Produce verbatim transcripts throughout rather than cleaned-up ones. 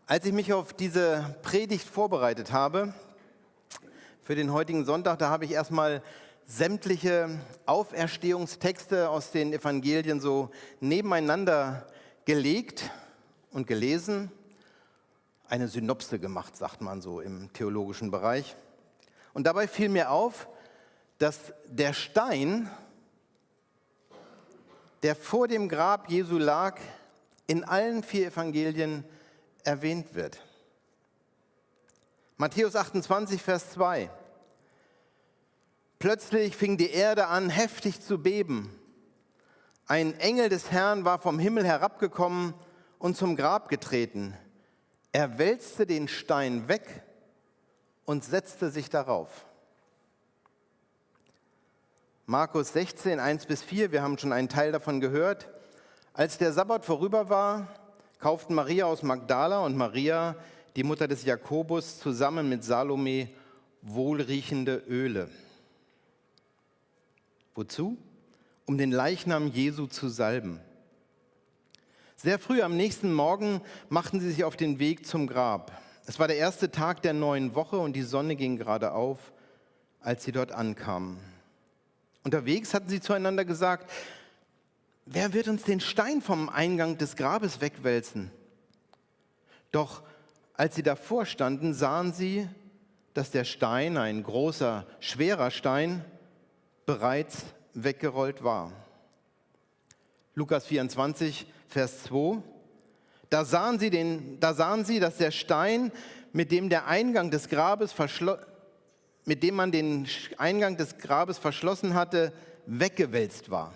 Als ich mich auf diese Predigt vorbereitet habe, für den heutigen Sonntag, da habe ich erstmal sämtliche Auferstehungstexte aus den Evangelien so nebeneinander gelegt und gelesen. Eine Synopse gemacht, sagt man so im theologischen Bereich. Und dabei fiel mir auf, dass der Stein, der vor dem Grab Jesu lag, in allen vier Evangelien erwähnt wird. Matthäus achtundzwanzig, Vers zwei. Plötzlich fing die Erde an, heftig zu beben. Ein Engel des Herrn war vom Himmel herabgekommen und zum Grab getreten. Er wälzte den Stein weg und setzte sich darauf. Markus sechzehn, eins bis vier, wir haben schon einen Teil davon gehört. Als der Sabbat vorüber war, kauften Maria aus Magdala und Maria, die Mutter des Jakobus, zusammen mit Salome wohlriechende Öle. Wozu? Um den Leichnam Jesu zu salben. Sehr früh am nächsten Morgen machten sie sich auf den Weg zum Grab. Es war der erste Tag der neuen Woche und die Sonne ging gerade auf, als sie dort ankamen. Unterwegs hatten sie zueinander gesagt: Wer wird uns den Stein vom Eingang des Grabes wegwälzen? Doch als sie davor standen, sahen sie, dass der Stein, ein großer, schwerer Stein, bereits weggerollt war. Lukas vierundzwanzig, Vers zwei. Da sahen sie, den, da sahen sie, dass der Stein, mit dem der Eingang des Grabes verschlo- mit dem man den Eingang des Grabes verschlossen hatte, weggewälzt war.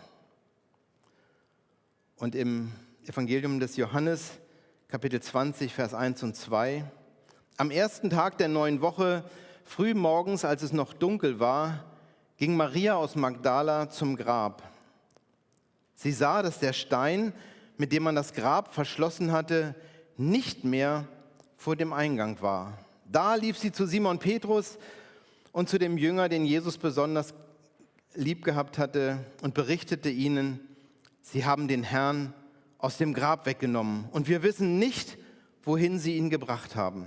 Und im Evangelium des Johannes, Kapitel zwanzig, Vers eins und zwei. Am ersten Tag der neuen Woche, früh morgens, als es noch dunkel war, ging Maria aus Magdala zum Grab. Sie sah, dass der Stein, mit dem man das Grab verschlossen hatte, nicht mehr vor dem Eingang war. Da lief sie zu Simon Petrus und zu dem Jünger, den Jesus besonders lieb gehabt hatte, und berichtete ihnen: Sie haben den Herrn aus dem Grab weggenommen und wir wissen nicht, wohin sie ihn gebracht haben.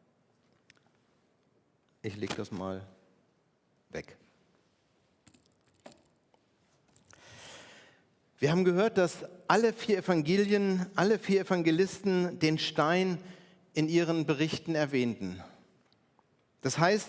Ich lege das mal weg. Wir haben gehört, dass alle vier Evangelien, alle vier Evangelisten den Stein in ihren Berichten erwähnten. Das heißt,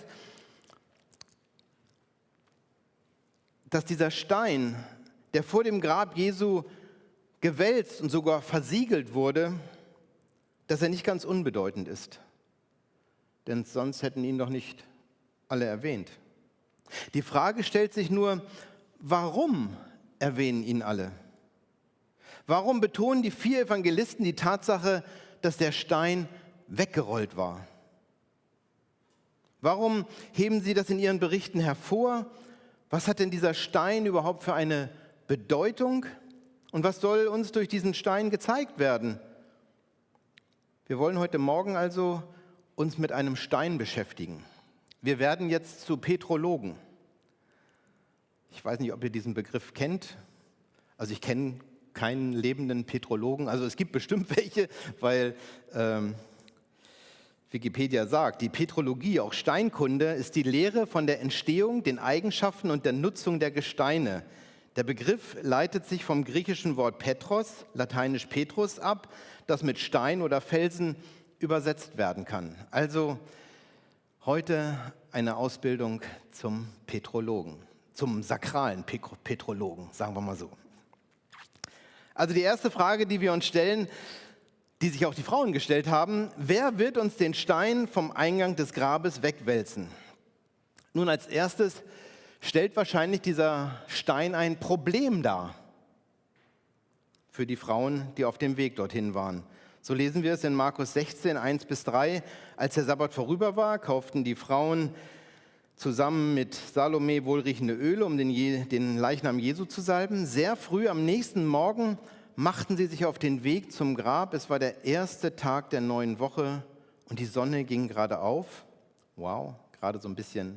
dass dieser Stein, der vor dem Grab Jesu gewälzt und sogar versiegelt wurde, dass er nicht ganz unbedeutend ist. Denn sonst hätten ihn doch nicht alle erwähnt. Die Frage stellt sich nur: Warum erwähnen ihn alle? Warum betonen die vier Evangelisten die Tatsache, dass der Stein weggerollt war? Warum heben sie das in ihren Berichten hervor? Was hat denn dieser Stein überhaupt für eine Bedeutung? Und was soll uns durch diesen Stein gezeigt werden? Wir wollen heute Morgen also uns mit einem Stein beschäftigen. Wir werden jetzt zu Petrologen. Ich weiß nicht, ob ihr diesen Begriff kennt. Also ich kenne keinen lebenden Petrologen. Also es gibt bestimmt welche, weil ähm, Wikipedia sagt, die Petrologie, auch Steinkunde, ist die Lehre von der Entstehung, den Eigenschaften und der Nutzung der Gesteine. Der Begriff leitet sich vom griechischen Wort Petros, lateinisch Petrus, ab, das mit Stein oder Felsen übersetzt werden kann. Also heute eine Ausbildung zum Petrologen, zum sakralen Petrologen, sagen wir mal so. Also die erste Frage, die wir uns stellen, die sich auch die Frauen gestellt haben: Wer wird uns den Stein vom Eingang des Grabes wegwälzen? Nun, als erstes stellt wahrscheinlich dieser Stein ein Problem dar für die Frauen, die auf dem Weg dorthin waren. So lesen wir es in Markus sechzehn, eins bis drei. Als der Sabbat vorüber war, kauften die Frauen zusammen mit Salome wohlriechende Öle, um den, Je- den Leichnam Jesu zu salben. Sehr früh am nächsten Morgen machten sie sich auf den Weg zum Grab. Es war der erste Tag der neuen Woche und die Sonne ging gerade auf. Wow, gerade so ein bisschen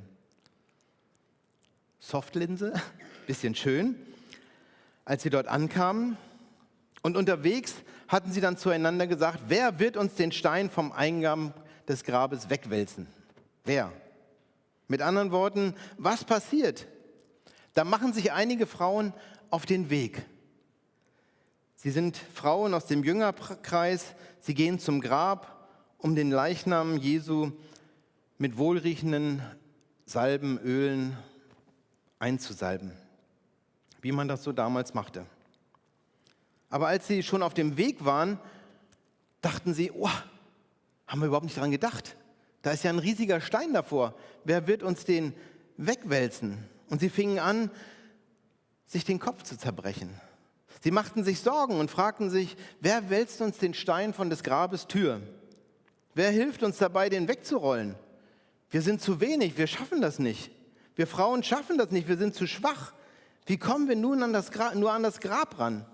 Softlinse, bisschen schön. Als sie dort ankamen, und unterwegs hatten sie dann zueinander gesagt, wer wird uns den Stein vom Eingang des Grabes wegwälzen? Wer? Mit anderen Worten, was passiert? Da machen sich einige Frauen auf den Weg. Sie sind Frauen aus dem Jüngerkreis, sie gehen zum Grab, um den Leichnam Jesu mit wohlriechenden Salben, Ölen einzusalben, wie man das so damals machte. Aber als sie schon auf dem Weg waren, dachten sie, oh, haben wir überhaupt nicht daran gedacht. Da ist ja ein riesiger Stein davor. Wer wird uns den wegwälzen? Und sie fingen an, sich den Kopf zu zerbrechen. Sie machten sich Sorgen und fragten sich, wer wälzt uns den Stein von des Grabes Tür? Wer hilft uns dabei, den wegzurollen? Wir sind zu wenig, wir schaffen das nicht. Wir Frauen schaffen das nicht, wir sind zu schwach. Wie kommen wir nun an das Grab, nur an das Grab ran?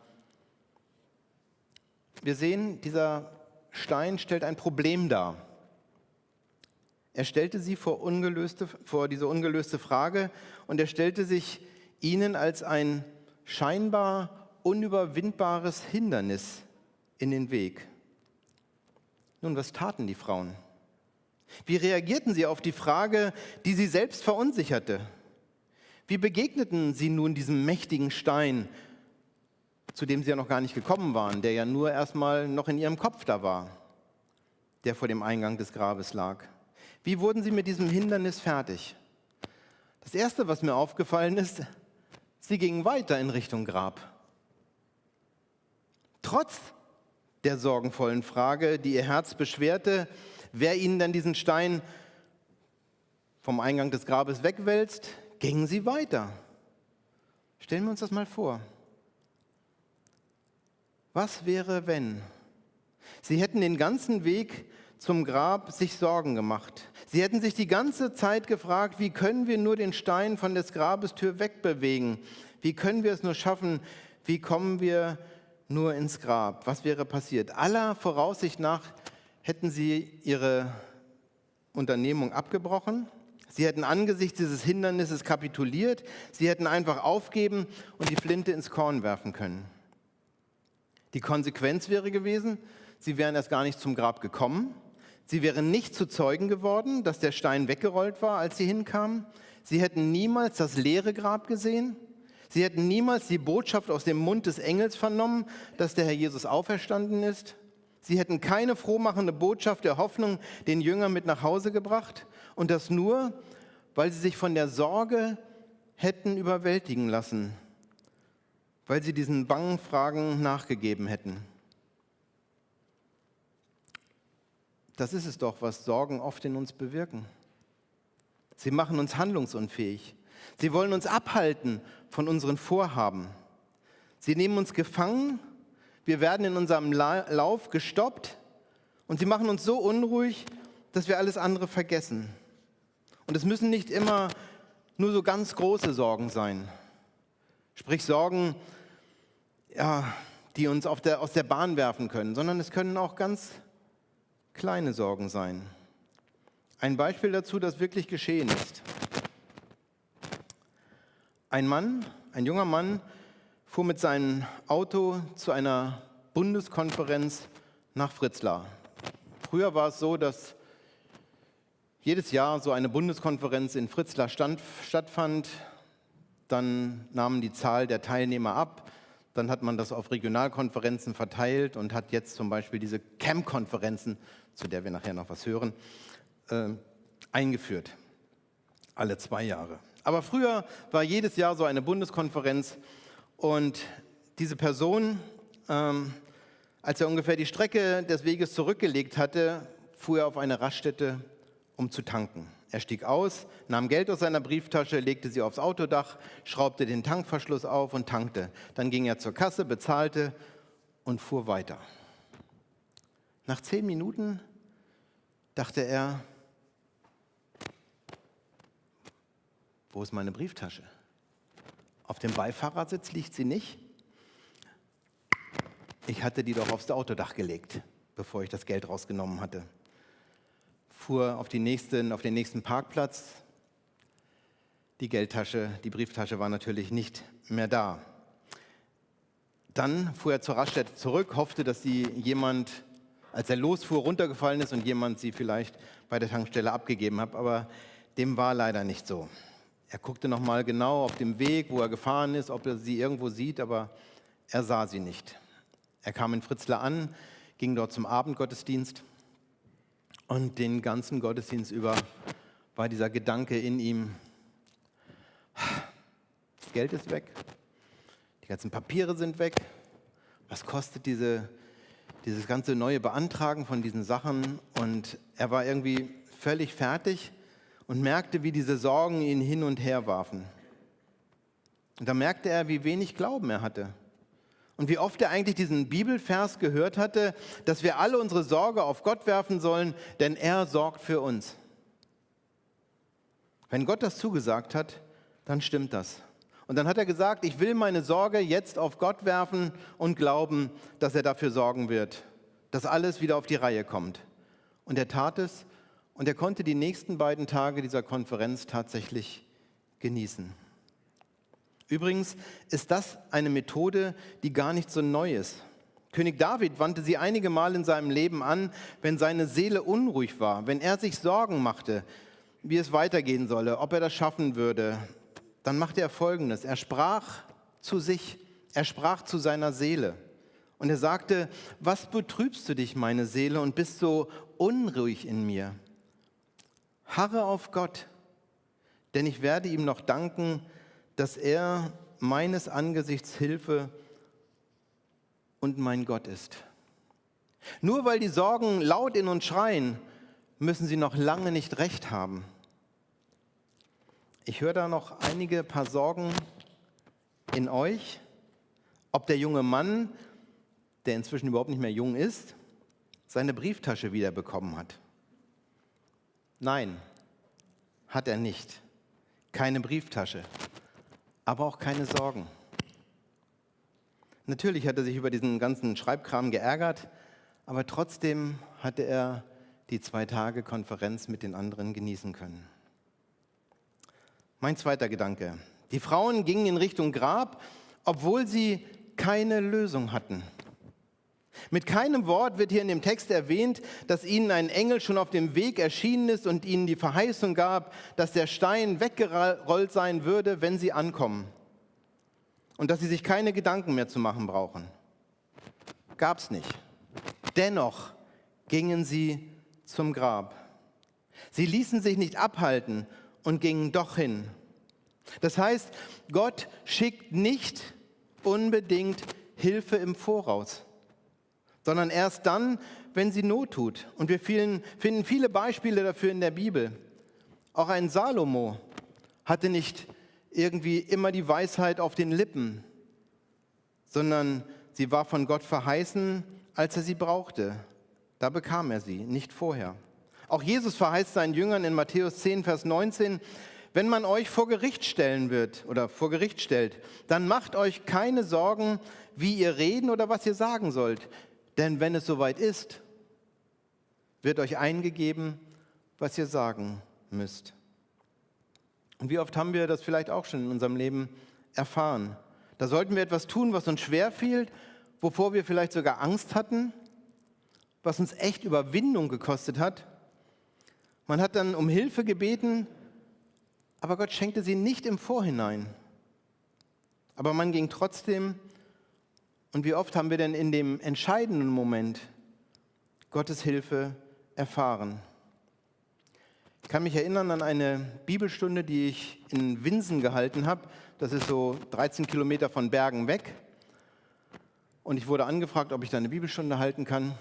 Wir sehen, dieser Stein stellt ein Problem dar. Er stellte sie vor, ungelöste, vor diese ungelöste Frage und er stellte sich ihnen als ein scheinbar unüberwindbares Hindernis in den Weg. Nun, was taten die Frauen? Wie reagierten sie auf die Frage, die sie selbst verunsicherte? Wie begegneten sie nun diesem mächtigen Stein, zu dem sie ja noch gar nicht gekommen waren, der ja nur erstmal noch in ihrem Kopf da war, der vor dem Eingang des Grabes lag? Wie wurden sie mit diesem Hindernis fertig? Das Erste, was mir aufgefallen ist, sie gingen weiter in Richtung Grab. Trotz der sorgenvollen Frage, die ihr Herz beschwerte, wer ihnen denn diesen Stein vom Eingang des Grabes wegwälzt, gingen sie weiter. Stellen wir uns das mal vor. Was wäre, wenn? Sie hätten den ganzen Weg zum Grab sich Sorgen gemacht. Sie hätten sich die ganze Zeit gefragt, wie können wir nur den Stein von des Grabes Tür wegbewegen? Wie können wir es nur schaffen? Wie kommen wir nur ins Grab? Was wäre passiert? Aller Voraussicht nach hätten sie ihre Unternehmung abgebrochen. Sie hätten angesichts dieses Hindernisses kapituliert. Sie hätten einfach aufgeben und die Flinte ins Korn werfen können. Die Konsequenz wäre gewesen, sie wären erst gar nicht zum Grab gekommen. Sie wären nicht zu Zeugen geworden, dass der Stein weggerollt war, als sie hinkamen. Sie hätten niemals das leere Grab gesehen. Sie hätten niemals die Botschaft aus dem Mund des Engels vernommen, dass der Herr Jesus auferstanden ist. Sie hätten keine frohmachende Botschaft der Hoffnung den Jüngern mit nach Hause gebracht. Und das nur, weil sie sich von der Sorge hätten überwältigen lassen, weil sie diesen bangen Fragen nachgegeben hätten. Das ist es doch, was Sorgen oft in uns bewirken. Sie machen uns handlungsunfähig. Sie wollen uns abhalten von unseren Vorhaben. Sie nehmen uns gefangen, wir werden in unserem Lauf gestoppt und sie machen uns so unruhig, dass wir alles andere vergessen. Und es müssen nicht immer nur so ganz große Sorgen sein. Sprich Sorgen, ja, die uns auf der, aus der Bahn werfen können, sondern es können auch ganz kleine Sorgen sein. Ein Beispiel dazu, das wirklich geschehen ist. Ein Mann, ein junger Mann, fuhr mit seinem Auto zu einer Bundeskonferenz nach Fritzlar. Früher war es so, dass jedes Jahr so eine Bundeskonferenz in Fritzlar stand, stattfand. Dann nahm die Zahl der Teilnehmer ab. Dann hat man das auf Regionalkonferenzen verteilt und hat jetzt zum Beispiel diese Camp-Konferenzen, zu der wir nachher noch was hören, äh, eingeführt. Alle zwei Jahre. Aber früher war jedes Jahr so eine Bundeskonferenz und diese Person, ähm, als er ungefähr die Strecke des Weges zurückgelegt hatte, fuhr er auf eine Raststätte, um zu tanken. Er stieg aus, nahm Geld aus seiner Brieftasche, legte sie aufs Autodach, schraubte den Tankverschluss auf und tankte. Dann ging er zur Kasse, bezahlte und fuhr weiter. Nach zehn Minuten dachte er, wo ist meine Brieftasche? Auf dem Beifahrersitz liegt sie nicht. Ich hatte die doch aufs Autodach gelegt, bevor ich das Geld rausgenommen hatte. Fuhr auf, die nächsten, auf den nächsten Parkplatz. Die Geldtasche, die Brieftasche war natürlich nicht mehr da. Dann fuhr er zur Raststätte zurück, hoffte, dass sie jemand, als er losfuhr, runtergefallen ist und jemand sie vielleicht bei der Tankstelle abgegeben hat. Aber dem war leider nicht so. Er guckte nochmal genau auf dem Weg, wo er gefahren ist, ob er sie irgendwo sieht, aber er sah sie nicht. Er kam in Fritzlar an, ging dort zum Abendgottesdienst und den ganzen Gottesdienst über war dieser Gedanke in ihm: Das Geld ist weg, die ganzen Papiere sind weg, was kostet diese, dieses ganze neue Beantragen von diesen Sachen? Und er war irgendwie völlig fertig und merkte, wie diese Sorgen ihn hin und her warfen. Und da merkte er, wie wenig Glauben er hatte. Und wie oft er eigentlich diesen Bibelvers gehört hatte, dass wir alle unsere Sorge auf Gott werfen sollen, denn er sorgt für uns. Wenn Gott das zugesagt hat, dann stimmt das. Und dann hat er gesagt, ich will meine Sorge jetzt auf Gott werfen und glauben, dass er dafür sorgen wird, dass alles wieder auf die Reihe kommt. Und er tat es und er konnte die nächsten beiden Tage dieser Konferenz tatsächlich genießen. Übrigens ist das eine Methode, die gar nicht so neu ist. König David wandte sie einige Mal in seinem Leben an, wenn seine Seele unruhig war, wenn er sich Sorgen machte, wie es weitergehen solle, ob er das schaffen würde. Dann machte er Folgendes: Er sprach zu sich, er sprach zu seiner Seele. Und er sagte: Was betrübst du dich, meine Seele, und bist so unruhig in mir? Harre auf Gott, denn ich werde ihm noch danken, dass er meines Angesichts Hilfe und mein Gott ist. Nur weil die Sorgen laut in uns schreien, müssen sie noch lange nicht recht haben. Ich höre da noch einige paar Sorgen in euch, ob der junge Mann, der inzwischen überhaupt nicht mehr jung ist, seine Brieftasche wiederbekommen hat. Nein, hat er nicht. Keine Brieftasche, aber auch keine Sorgen. Natürlich hat er sich über diesen ganzen Schreibkram geärgert, aber trotzdem hatte er die zwei Tage Konferenz mit den anderen genießen können. Mein zweiter Gedanke: Die Frauen gingen in Richtung Grab, obwohl sie keine Lösung hatten. Mit keinem Wort wird hier in dem Text erwähnt, dass ihnen ein Engel schon auf dem Weg erschienen ist und ihnen die Verheißung gab, dass der Stein weggerollt sein würde, wenn sie ankommen. Und dass sie sich keine Gedanken mehr zu machen brauchen. Gab's nicht. Dennoch gingen sie zum Grab. Sie ließen sich nicht abhalten und gingen doch hin. Das heißt, Gott schickt nicht unbedingt Hilfe im Voraus, sondern erst dann, wenn sie Not tut. Und wir finden viele Beispiele dafür in der Bibel. Auch ein Salomo hatte nicht irgendwie immer die Weisheit auf den Lippen, sondern sie war von Gott verheißen, als er sie brauchte. Da bekam er sie, nicht vorher. Auch Jesus verheißt seinen Jüngern in Matthäus zehn, Vers neunzehn, wenn man euch vor Gericht stellen wird oder vor Gericht stellt, dann macht euch keine Sorgen, wie ihr reden oder was ihr sagen sollt. Denn wenn es soweit ist, wird euch eingegeben, was ihr sagen müsst. Und wie oft haben wir das vielleicht auch schon in unserem Leben erfahren? Da sollten wir etwas tun, was uns schwer fiel, wovor wir vielleicht sogar Angst hatten, was uns echt Überwindung gekostet hat. Man hat dann um Hilfe gebeten, aber Gott schenkte sie nicht im Vorhinein. Aber man ging trotzdem. Und wie oft haben wir denn in dem entscheidenden Moment Gottes Hilfe erfahren? Ich kann mich erinnern an eine Bibelstunde, die ich in Winsen gehalten habe. Das ist so dreizehn Kilometer von Bergen weg. Und ich wurde angefragt, ob ich da eine Bibelstunde halten kann.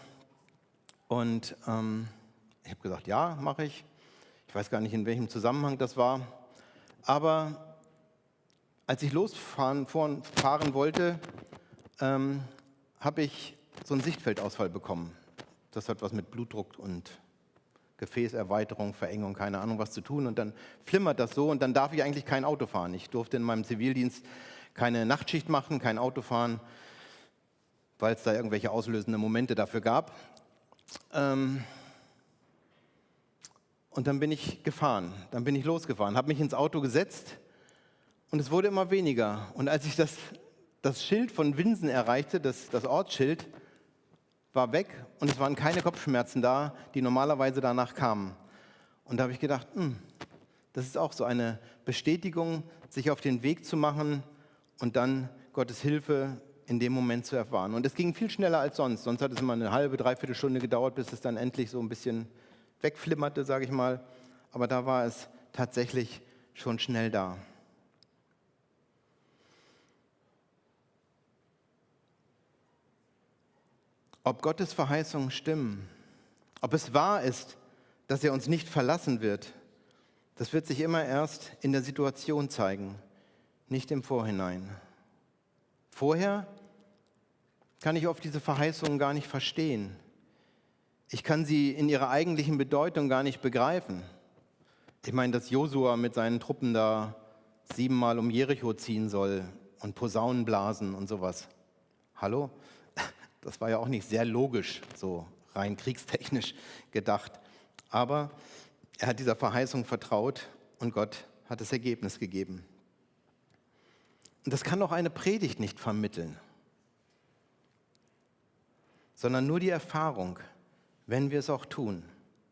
Und ähm, ich habe gesagt, ja, mache ich. Ich weiß gar nicht, in welchem Zusammenhang das war. Aber als ich losfahren fahren wollte, ähm, habe ich so einen Sichtfeldausfall bekommen. Das hat was mit Blutdruck und Gefäßerweiterung, Verengung, keine Ahnung was zu tun. Und dann flimmert das so und dann darf ich eigentlich kein Auto fahren. Ich durfte in meinem Zivildienst keine Nachtschicht machen, kein Auto fahren, weil es da irgendwelche auslösende Momente dafür gab. Ähm, und dann bin ich gefahren, dann bin ich losgefahren, habe mich ins Auto gesetzt und es wurde immer weniger. Und als ich das das Schild von Winsen erreichte, das, das Ortsschild, war weg und es waren keine Kopfschmerzen da, die normalerweise danach kamen. Und da habe ich gedacht, hm, das ist auch so eine Bestätigung, sich auf den Weg zu machen und dann Gottes Hilfe in dem Moment zu erfahren. Und es ging viel schneller als sonst. Sonst hat es immer eine halbe, dreiviertel Stunde gedauert, bis es dann endlich so ein bisschen wegflimmerte, sage ich mal. Aber da war es tatsächlich schon schnell da. Ob Gottes Verheißungen stimmen, ob es wahr ist, dass er uns nicht verlassen wird, das wird sich immer erst in der Situation zeigen, nicht im Vorhinein. Vorher kann ich oft diese Verheißungen gar nicht verstehen. Ich kann sie in ihrer eigentlichen Bedeutung gar nicht begreifen. Ich meine, dass Josua mit seinen Truppen da siebenmal um Jericho ziehen soll und Posaunen blasen und sowas. Hallo? Das war ja auch nicht sehr logisch, so rein kriegstechnisch gedacht. Aber er hat dieser Verheißung vertraut und Gott hat das Ergebnis gegeben. Und das kann auch eine Predigt nicht vermitteln, sondern nur die Erfahrung, wenn wir es auch tun.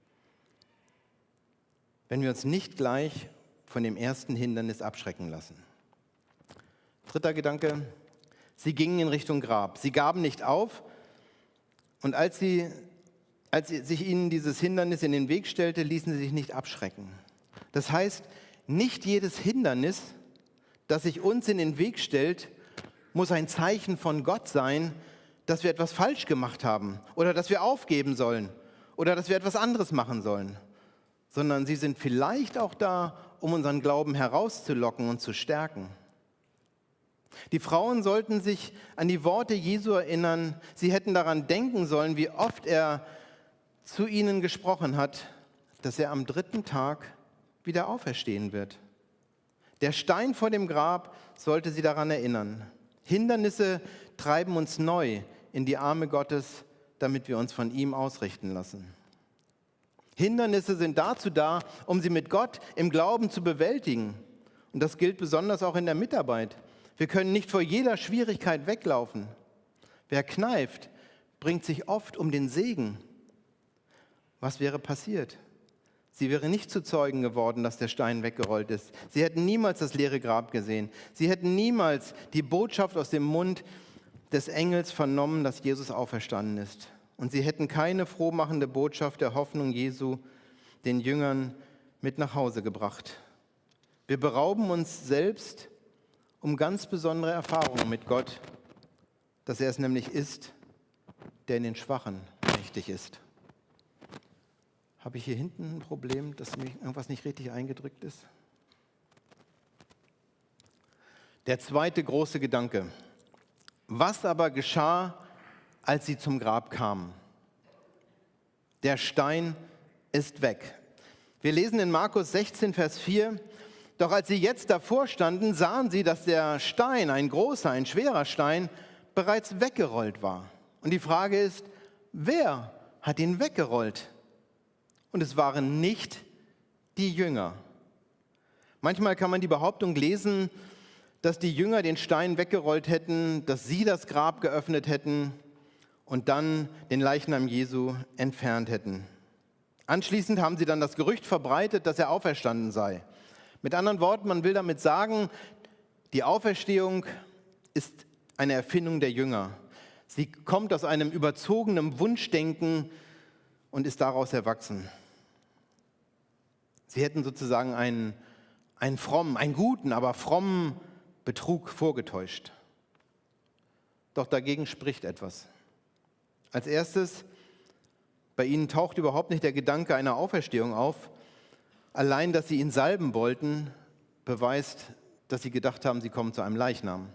Wenn wir uns nicht gleich von dem ersten Hindernis abschrecken lassen. Dritter Gedanke, sie gingen in Richtung Grab. Sie gaben nicht auf und als, sie, als sich ihnen dieses Hindernis in den Weg stellte, ließen sie sich nicht abschrecken. Das heißt, nicht jedes Hindernis, das sich uns in den Weg stellt, muss ein Zeichen von Gott sein, dass wir etwas falsch gemacht haben oder dass wir aufgeben sollen oder dass wir etwas anderes machen sollen, sondern sie sind vielleicht auch da, um unseren Glauben herauszulocken und zu stärken. Die Frauen sollten sich an die Worte Jesu erinnern. Sie hätten daran denken sollen, wie oft er zu ihnen gesprochen hat, dass er am dritten Tag wieder auferstehen wird. Der Stein vor dem Grab sollte sie daran erinnern. Hindernisse treiben uns neu in die Arme Gottes, damit wir uns von ihm ausrichten lassen. Hindernisse sind dazu da, um sie mit Gott im Glauben zu bewältigen. Und das gilt besonders auch in der Mitarbeit. Wir können nicht vor jeder Schwierigkeit weglaufen. Wer kneift, bringt sich oft um den Segen. Was wäre passiert? Sie wäre nicht zu Zeugen geworden, dass der Stein weggerollt ist. Sie hätten niemals das leere Grab gesehen. Sie hätten niemals die Botschaft aus dem Mund des Engels vernommen, dass Jesus auferstanden ist. Und sie hätten keine frohmachende Botschaft der Hoffnung Jesu den Jüngern mit nach Hause gebracht. Wir berauben uns selbst um ganz besondere Erfahrungen mit Gott, dass er es nämlich ist, der in den Schwachen mächtig ist. Habe ich hier hinten ein Problem, dass mir irgendwas nicht richtig eingedrückt ist? Der zweite große Gedanke. Was aber geschah, als sie zum Grab kamen? Der Stein ist weg. Wir lesen in Markus sechzehn, Vers vier, doch als sie jetzt davor standen, sahen sie, dass der Stein, ein großer, ein schwerer Stein, bereits weggerollt war. Und die Frage ist, wer hat ihn weggerollt? Und es waren nicht die Jünger. Manchmal kann man die Behauptung lesen, dass die Jünger den Stein weggerollt hätten, dass sie das Grab geöffnet hätten und dann den Leichnam Jesu entfernt hätten. Anschließend haben sie dann das Gerücht verbreitet, dass er auferstanden sei. Mit anderen Worten, man will damit sagen, die Auferstehung ist eine Erfindung der Jünger. Sie kommt aus einem überzogenen Wunschdenken und ist daraus erwachsen. Sie hätten sozusagen einen, einen frommen, einen guten, aber frommen Betrug vorgetäuscht. Doch dagegen spricht etwas. Als erstes, bei ihnen taucht überhaupt nicht der Gedanke einer Auferstehung auf. Allein, dass sie ihn salben wollten, beweist, dass sie gedacht haben, sie kommen zu einem Leichnam.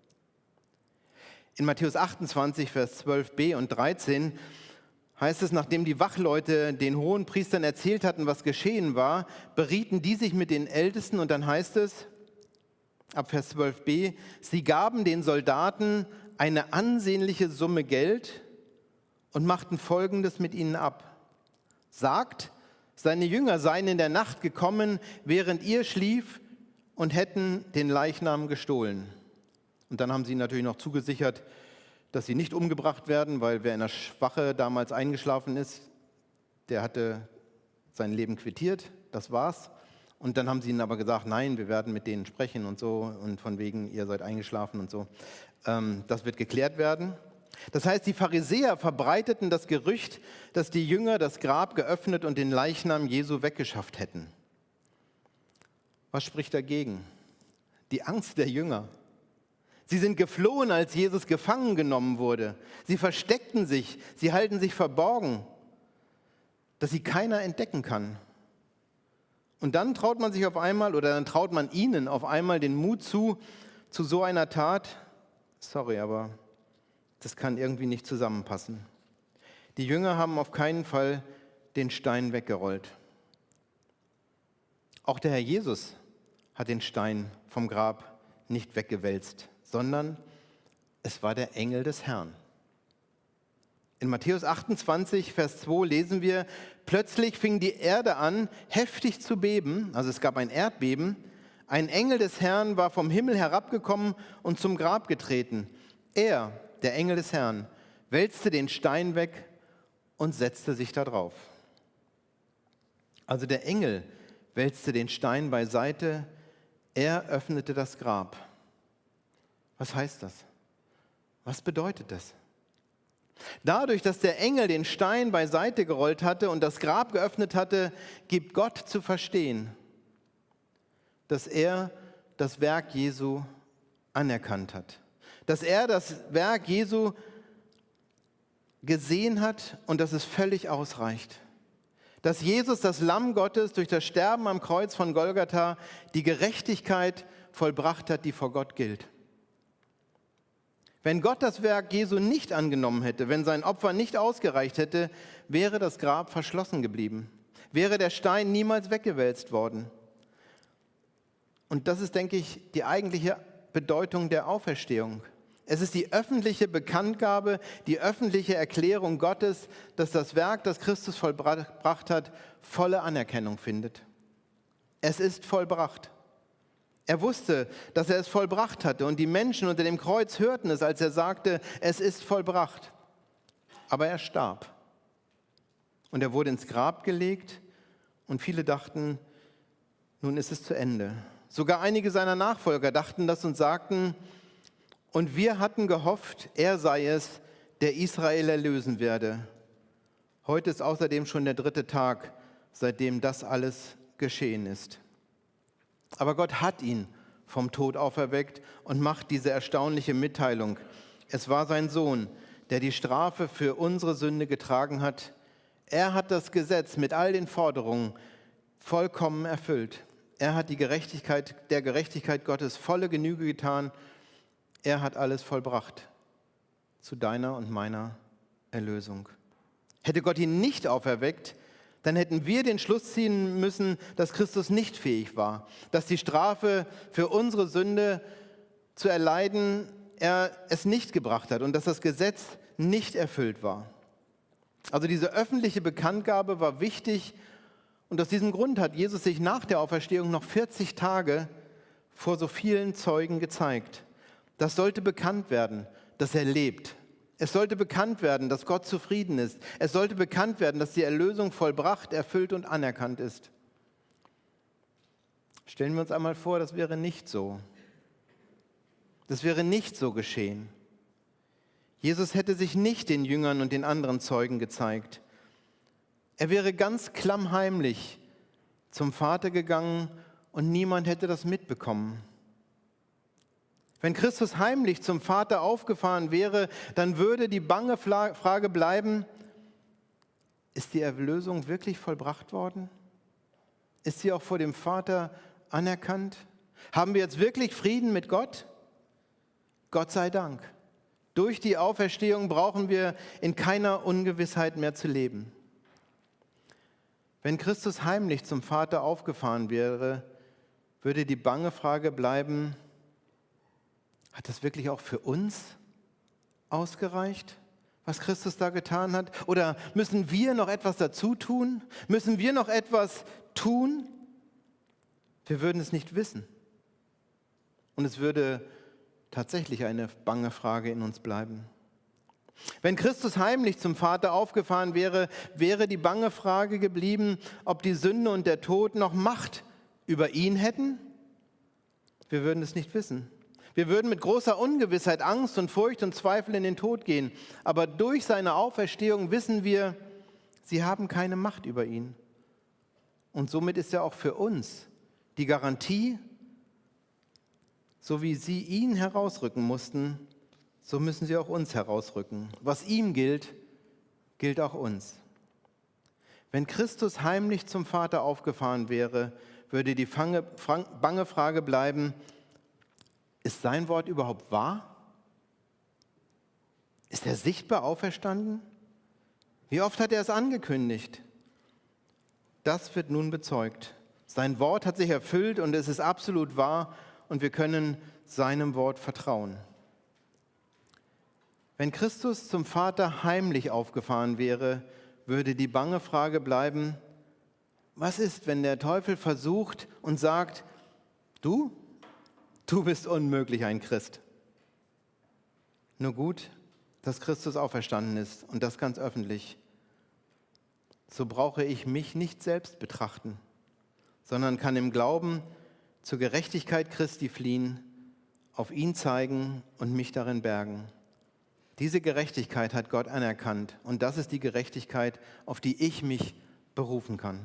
In Matthäus achtundzwanzig, Vers zwölf b und dreizehn heißt es, nachdem die Wachleute den Hohenpriestern erzählt hatten, was geschehen war, berieten die sich mit den Ältesten und dann heißt es, ab Vers zwölf b, sie gaben den Soldaten eine ansehnliche Summe Geld und machten Folgendes mit ihnen ab. Sagt, seine Jünger seien in der Nacht gekommen, während ihr schlief und hätten den Leichnam gestohlen. Und dann haben sie ihnen natürlich noch zugesichert, dass sie nicht umgebracht werden, weil wer in der Wache damals eingeschlafen ist, der hatte sein Leben quittiert, das war's. Und dann haben sie ihnen aber gesagt, nein, wir werden mit denen sprechen und so und von wegen, ihr seid eingeschlafen und so. Ähm, das wird geklärt werden. Das heißt, die Pharisäer verbreiteten das Gerücht, dass die Jünger das Grab geöffnet und den Leichnam Jesu weggeschafft hätten. Was spricht dagegen? Die Angst der Jünger. Sie sind geflohen, als Jesus gefangen genommen wurde. Sie versteckten sich, sie halten sich verborgen, dass sie keiner entdecken kann. Und dann traut man sich auf einmal, oder dann traut man ihnen auf einmal den Mut zu, zu so einer Tat. Sorry, aber das kann irgendwie nicht zusammenpassen. Die Jünger haben auf keinen Fall den Stein weggerollt. Auch der Herr Jesus hat den Stein vom Grab nicht weggewälzt, sondern es war der Engel des Herrn. In Matthäus achtundzwanzig, Vers zwei lesen wir, plötzlich fing die Erde an, heftig zu beben, also es gab ein Erdbeben. Ein Engel des Herrn war vom Himmel herabgekommen und zum Grab getreten. Er, der Engel des Herrn, wälzte den Stein weg und setzte sich da drauf. Also der Engel wälzte den Stein beiseite, er öffnete das Grab. Was heißt das? Was bedeutet das? Dadurch, dass der Engel den Stein beiseite gerollt hatte und das Grab geöffnet hatte, gibt Gott zu verstehen, dass er das Werk Jesu anerkannt hat. Dass er das Werk Jesu gesehen hat und dass es völlig ausreicht. Dass Jesus, das Lamm Gottes, durch das Sterben am Kreuz von Golgatha die Gerechtigkeit vollbracht hat, die vor Gott gilt. Wenn Gott das Werk Jesu nicht angenommen hätte, wenn sein Opfer nicht ausgereicht hätte, wäre das Grab verschlossen geblieben, wäre der Stein niemals weggewälzt worden. Und das ist, denke ich, die eigentliche Bedeutung der Auferstehung. Es ist die öffentliche Bekanntgabe, die öffentliche Erklärung Gottes, dass das Werk, das Christus vollbracht hat, volle Anerkennung findet. Es ist vollbracht. Er wusste, dass er es vollbracht hatte und die Menschen unter dem Kreuz hörten es, als er sagte, es ist vollbracht. Aber er starb und er wurde ins Grab gelegt und viele dachten, nun ist es zu Ende. Sogar einige seiner Nachfolger dachten das und sagten, und wir hatten gehofft, er sei es, der Israel erlösen werde. Heute ist außerdem schon der dritte Tag, seitdem das alles geschehen ist. Aber Gott hat ihn vom Tod auferweckt und macht diese erstaunliche Mitteilung. Es war sein Sohn, der die Strafe für unsere Sünde getragen hat. Er hat das Gesetz mit all den Forderungen vollkommen erfüllt. Er hat die Gerechtigkeit, der Gerechtigkeit Gottes volle Genüge getan. Er hat alles vollbracht zu deiner und meiner Erlösung. Hätte Gott ihn nicht auferweckt, dann hätten wir den Schluss ziehen müssen, dass Christus nicht fähig war, dass die Strafe für unsere Sünde zu erleiden er es nicht gebracht hat und dass das Gesetz nicht erfüllt war. Also diese öffentliche Bekanntgabe war wichtig und aus diesem Grund hat Jesus sich nach der Auferstehung noch vierzig Tage vor so vielen Zeugen gezeigt. Das sollte bekannt werden, dass er lebt. Es sollte bekannt werden, dass Gott zufrieden ist. Es sollte bekannt werden, dass die Erlösung vollbracht, erfüllt und anerkannt ist. Stellen wir uns einmal vor, das wäre nicht so. Das wäre nicht so geschehen. Jesus hätte sich nicht den Jüngern und den anderen Zeugen gezeigt. Er wäre ganz klammheimlich zum Vater gegangen und niemand hätte das mitbekommen. Wenn Christus heimlich zum Vater aufgefahren wäre, dann würde die bange Frage bleiben, ist die Erlösung wirklich vollbracht worden? Ist sie auch vor dem Vater anerkannt? Haben wir jetzt wirklich Frieden mit Gott? Gott sei Dank. Durch die Auferstehung brauchen wir in keiner Ungewissheit mehr zu leben. Wenn Christus heimlich zum Vater aufgefahren wäre, würde die bange Frage bleiben, hat das wirklich auch für uns ausgereicht, was Christus da getan hat? Oder müssen wir noch etwas dazu tun? Müssen wir noch etwas tun? Wir würden es nicht wissen. Und es würde tatsächlich eine bange Frage in uns bleiben. Wenn Christus heimlich zum Vater aufgefahren wäre, wäre die bange Frage geblieben, ob die Sünde und der Tod noch Macht über ihn hätten? Wir würden es nicht wissen. Wir würden mit großer Ungewissheit, Angst und Furcht und Zweifel in den Tod gehen. Aber durch seine Auferstehung wissen wir, sie haben keine Macht über ihn. Und somit ist er auch für uns die Garantie, so wie sie ihn herausrücken mussten, so müssen sie auch uns herausrücken. Was ihm gilt, gilt auch uns. Wenn Christus heimlich zum Vater aufgefahren wäre, würde die bange Frage bleiben, ist sein Wort überhaupt wahr? Ist er sichtbar auferstanden? Wie oft hat er es angekündigt? Das wird nun bezeugt. Sein Wort hat sich erfüllt und es ist absolut wahr und wir können seinem Wort vertrauen. Wenn Christus zum Vater heimlich aufgefahren wäre, würde die bange Frage bleiben, was ist, wenn der Teufel versucht und sagt, du, du bist unmöglich ein Christ. Nur gut, dass Christus auferstanden ist und das ganz öffentlich. So brauche ich mich nicht selbst betrachten, sondern kann im Glauben zur Gerechtigkeit Christi fliehen, auf ihn zeigen und mich darin bergen. Diese Gerechtigkeit hat Gott anerkannt und das ist die Gerechtigkeit, auf die ich mich berufen kann.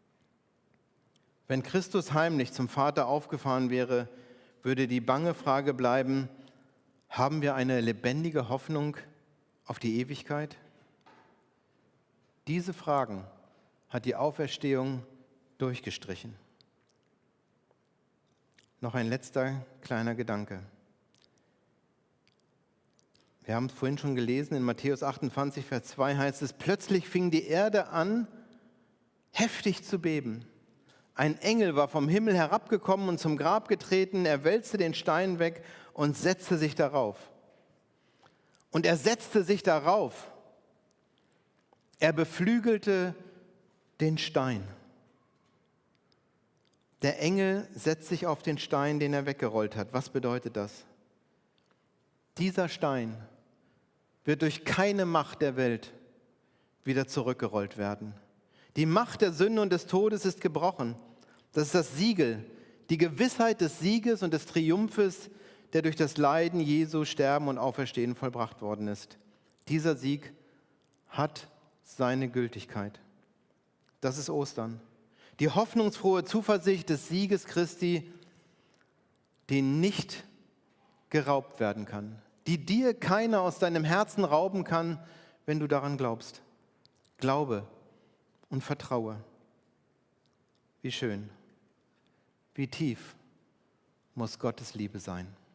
Wenn Christus heimlich zum Vater aufgefahren wäre, würde die bange Frage bleiben, haben wir eine lebendige Hoffnung auf die Ewigkeit? Diese Fragen hat die Auferstehung durchgestrichen. Noch ein letzter kleiner Gedanke. Wir haben es vorhin schon gelesen, in Matthäus achtundzwanzig, Vers zwei heißt es, plötzlich fing die Erde an, heftig zu beben. Ein Engel war vom Himmel herabgekommen und zum Grab getreten, er wälzte den Stein weg und setzte sich darauf. Und er setzte sich darauf. Er beflügelte den Stein. Der Engel setzt sich auf den Stein, den er weggerollt hat. Was bedeutet das? Dieser Stein wird durch keine Macht der Welt wieder zurückgerollt werden. Die Macht der Sünde und des Todes ist gebrochen. Das ist das Siegel, die Gewissheit des Sieges und des Triumphes, der durch das Leiden Jesu, Sterben und Auferstehen vollbracht worden ist. Dieser Sieg hat seine Gültigkeit. Das ist Ostern. Die hoffnungsfrohe Zuversicht des Sieges Christi, die nicht geraubt werden kann, die dir keiner aus deinem Herzen rauben kann, wenn du daran glaubst. Glaube und vertraue. Wie schön, wie tief muss Gottes Liebe sein.